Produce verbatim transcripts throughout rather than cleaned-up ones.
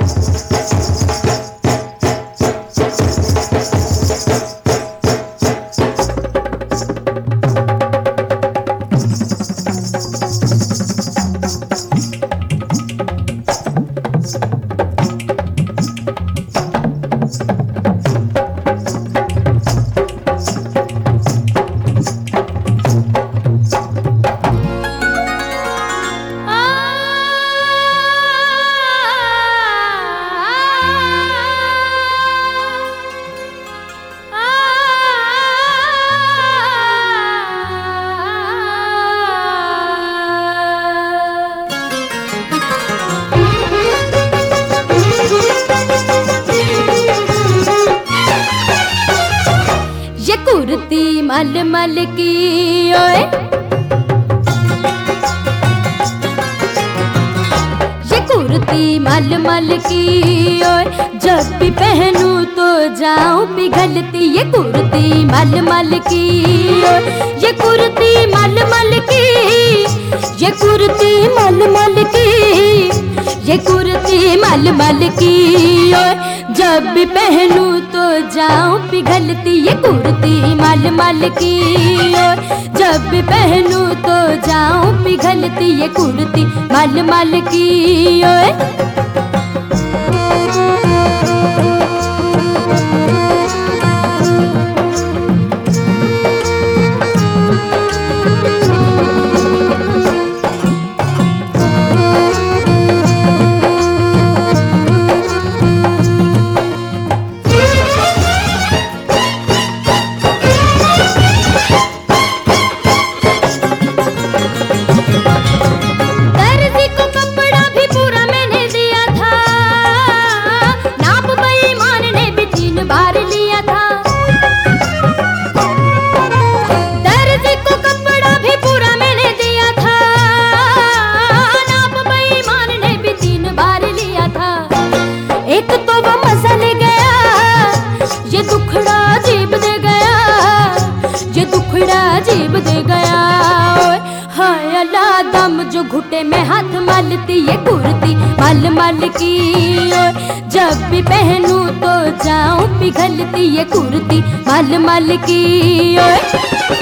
कुर्ती मल मल की ओए, ये कुर्ती मल मल की ओए, जब भी पहनूं तो जाऊं पिघलती। ये कुर्ती मल मल की ओए, ये कुर्ती मल मल की, ये कुर्ती मल मल की, ये कुर्ती मल मल की ओए, जब भी पहनूं तो जाऊं पिघलती। ये कुर्ती मल मल की ओए, जब भी पहनूं तो जाऊं पिघलती। ये कुर्ती मल मल की ओए। अजीब दे गया ओए, हाय अल्लाह दम जो घुटे में हाथ मलती। ये कुर्ती मल मल की ओए, जब भी पहनूं तो जाऊं पिघलती। ये कुर्ती मल मल की ओए।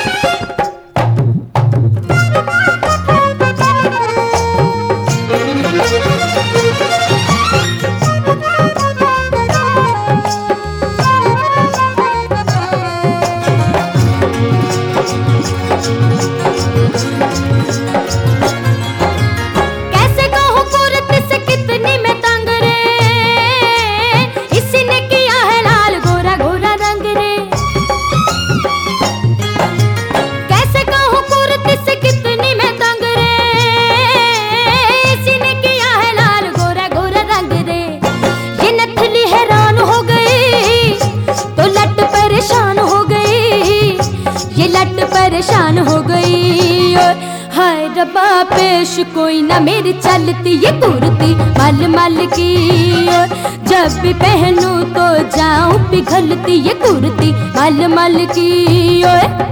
परेशान हो गई और हाय रब्बा पेश कोई ना मेरी चलती। ये कुर्ती मल मल की और जब भी पहनूं तो जाऊं पिघलती। ये कुर्ती मल मल की और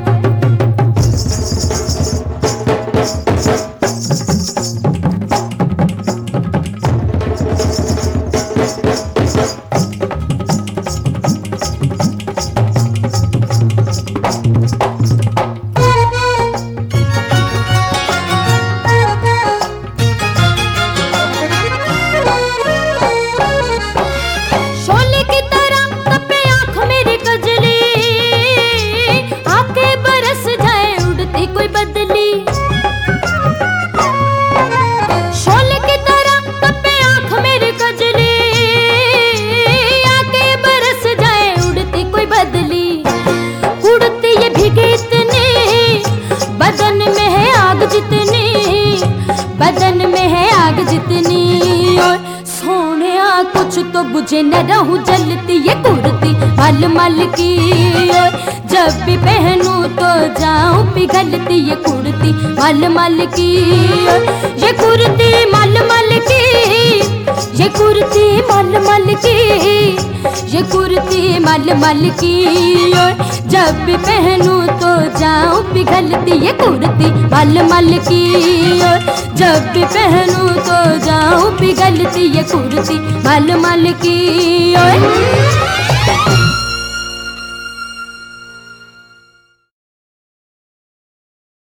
बदन में है आग जितनी और सोनिया कुछ तो बुझे न रहूं जलती। ये कुर्ती मल मल की और जब भी पहनूं तो जाऊं पिघलती। ये कुर्ती मल मल की और ये कुर्ती मल मल की, ये कुर्ती मल मल की, ये कुर्ती मलमल की ओए जब भी पहनूं तो जाऊं पिघलती। ये कुर्ती मलमल की ओए जब भी पहनूं तो जाऊं पिघलती। ये कुर्ती मलमल की ओए।